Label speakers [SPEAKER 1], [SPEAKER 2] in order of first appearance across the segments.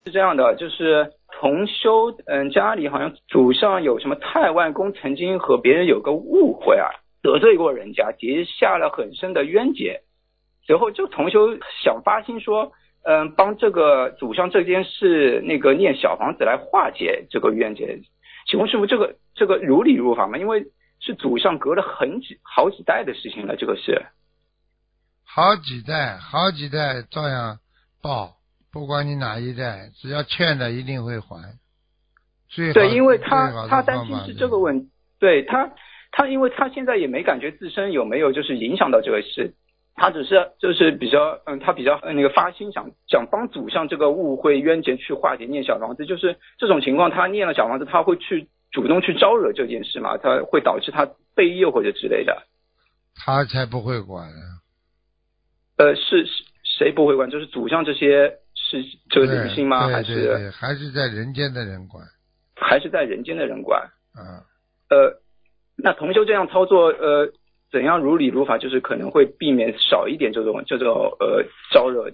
[SPEAKER 1] 是这样的，就是同修，家里好像祖上有什么太外公曾经和别人有个误会啊，得罪过人家，结下了很深的冤结。随后就同修想发心说，帮这个祖上这件事那个念小房子来化解这个冤结。请问师傅，这个如理如法吗？因为是祖上隔了好几代的事情了，这个是
[SPEAKER 2] 好几代照样报，不管你哪一代，只要欠的一定会还。
[SPEAKER 1] 对，因为他
[SPEAKER 2] 最好的
[SPEAKER 1] 担心是
[SPEAKER 2] 方法
[SPEAKER 1] 这个问题，对他因为他现在也没感觉自身有没有就是影响到这个事，他只是就是比较他比较那个发心想帮祖上这个误会冤结去化解，念小房子，就是这种情况，他念了小房子，他会去主动去招惹这件事嘛，他会导致他被业或者之类的。
[SPEAKER 2] 他才不会管呢。
[SPEAKER 1] 是谁不会管？就是祖上这些是这个灵性吗？还是
[SPEAKER 2] 对，还是在人间的人管。
[SPEAKER 1] 还是在人间的人管？
[SPEAKER 2] 啊，
[SPEAKER 1] 那同修这样操作，怎样如理如法，就是可能会避免少一点这种招惹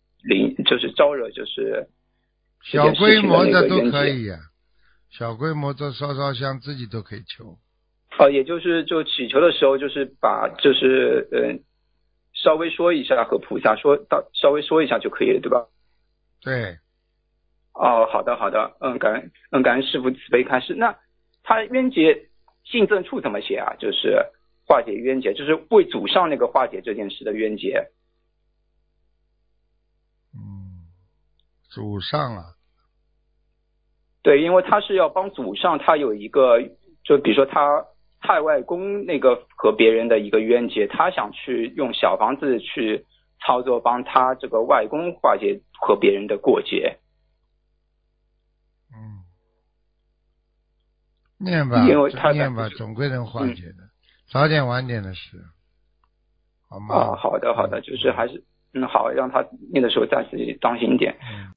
[SPEAKER 1] 就是
[SPEAKER 2] 小规模的都可以呀、小规模的烧香自己都可以求。
[SPEAKER 1] 也就是就祈求的时候，就是把就是稍微说一下和菩萨稍微说一下就可以了，对吧？
[SPEAKER 2] 对，
[SPEAKER 1] 哦，好的，感恩师父慈悲开示。那他冤结信赠处怎么写啊？就是化解冤结，就是为祖上那个化解这件事的冤结。
[SPEAKER 2] 祖上啊，
[SPEAKER 1] 对，因为他是要帮祖上，他有一个，就比如说他太外公那个和别人的一个冤结，他想去用小房子去操作，帮他这个外公化解和别人的过节。
[SPEAKER 2] 念吧，
[SPEAKER 1] 因为他
[SPEAKER 2] 念吧，总归能化解的，早点晚点的事，好吗？
[SPEAKER 1] 好的，就是还是好，让他念的时候再自己当心一点。